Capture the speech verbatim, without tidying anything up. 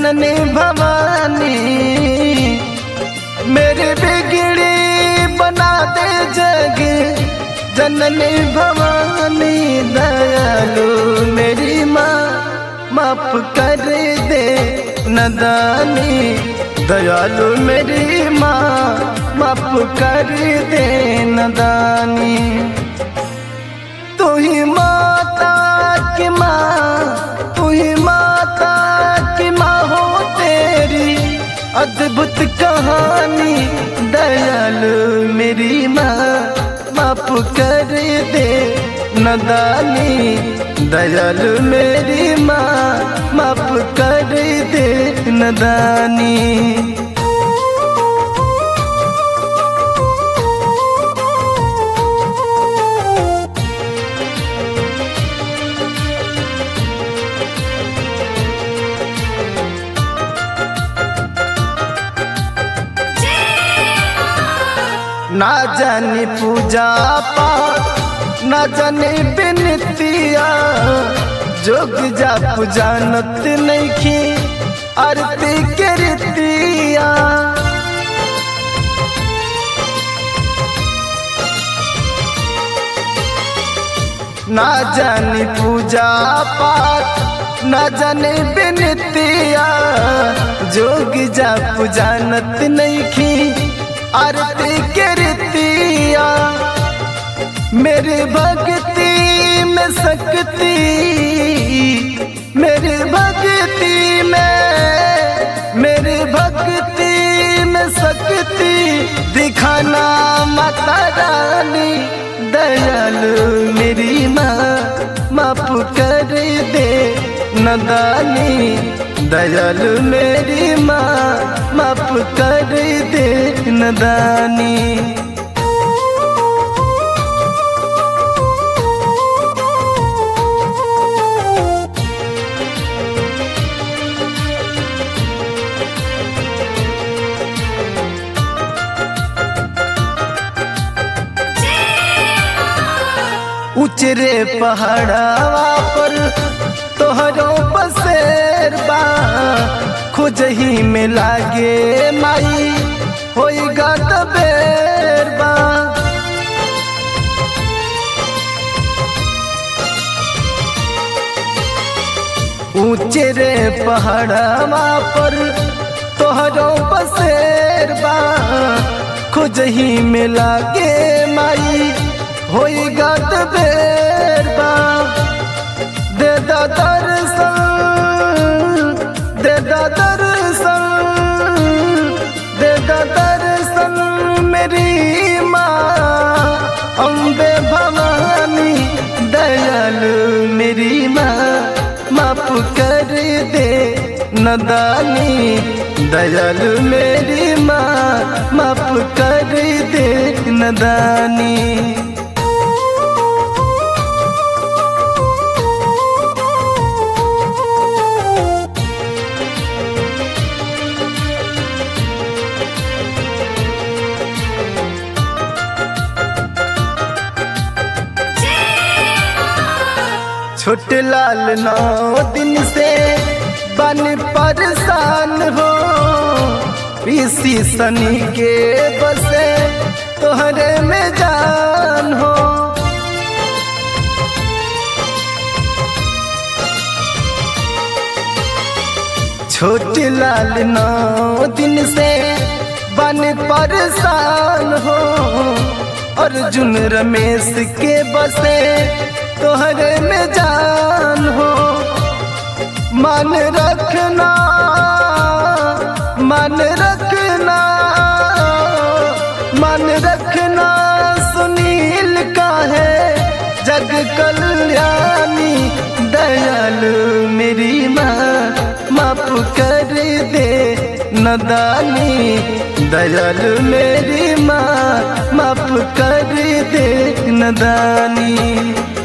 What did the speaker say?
जननी भवानी मेरी बिगड़ी बना दे जग जननी भवानी। दयालु मेरी माँ माफ कर दे नदानी। दयालु मेरी माँ माफ कर दे नदानी। तू ही माता की माँ, तू ही माता की माँ हो तेरी अद्भुत कहानी। दयालु मेरी माँ माफ कर दे नदानी। दयालु मेरी माँ माफ कर दे नदानी। ना जानी पूजा पाठ ना जानी बिनतिया जोग जाप जानत नइखी आरती के रीतिया। ना जानी पूजा पाठ ना जानी बिनतिया जोग जाप जानत नइखी आरती के रीतिया। मेरी भक्ति में शक्ति, मेरी भक्ति में, मेरी भक्ति में शक्ति दिखाना माता रानी। दयालु मेरी माँ माफ कर दे नदानी। दयालु मेरी माँ माफ कर दे नदानी। उचरे पहाड़ावा पर तोहरो बसेर बा खोजही में लागे माई होई गात बेर बा। उचरे पहाड़ावा पर तोहरो बसेर बा खोजही में लागे माई होई गात बेर बा। दे दा दर्शन, दे दा दर्शन, दे दा दर्शन मेरी माँ अम्बे भवानी। दयालु मेरी माँ माफ कर दे नदानी। दयालु मेरी माँ माफ कर दे नदानी। छोटे लाल नौ दिन से बन परेशान हो पीसी सनी के बसे तोहरे में जान हो। छोटे लाल नौ दिन से बन परेशान हो अर्जुन रमेश के बसे तोहरे में जान हो। मान रखना, मान रखना, मान रखना सुनील का है जग कल्याणी। दयालु मेरी माँ माफ कर दे नदानी। दयालु मेरी माँ माफ कर दे नदानी।